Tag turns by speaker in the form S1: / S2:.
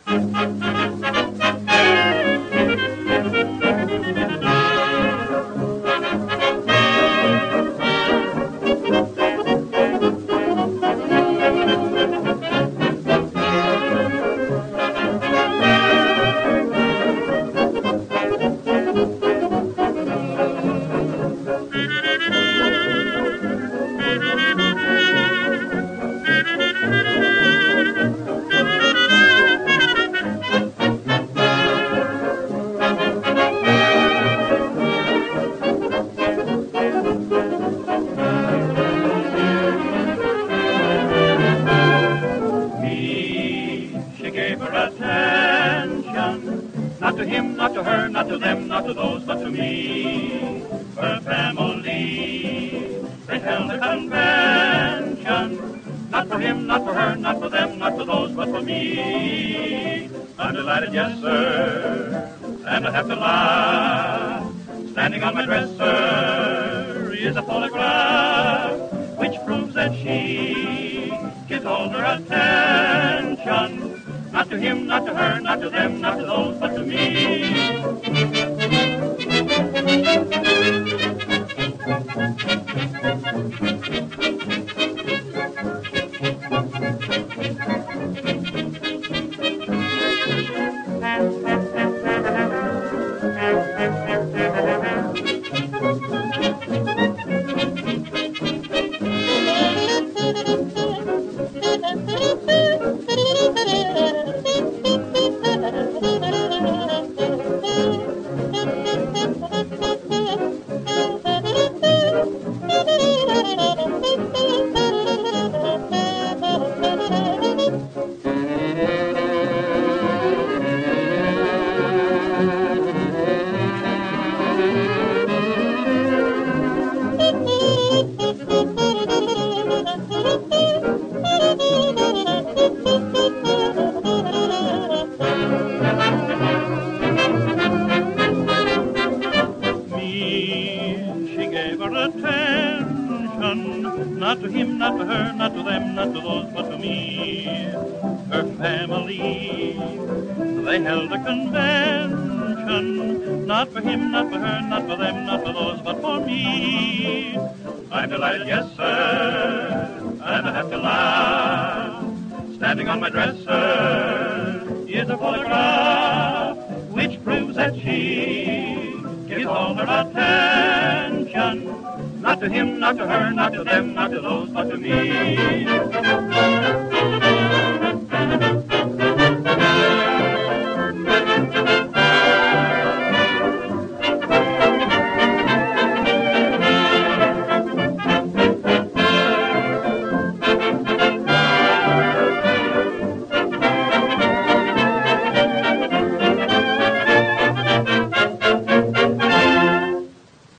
S1: She gave her attention, not to him, not to her, not to them, not to those, but to me, her family. They held a convention, not for him, not for her, not for them, not for those, but for me. I'm delighted, yes, sir, and I have to laugh. Standing on my dresser is a photograph which proves that she gives all her attention. Not to him, not to her, not to them, not to those, but to me. Not to him, not to her, not to them, not to those, but to me, her family. They held a convention, not for him, not for her, not for them, not for those, but for me. I'm delighted, yes, sir, and I have to laugh. Standing on my dresser is a photograph which proves that she gives all her attention. Not to him, not to her, not to them, not to those, but to me.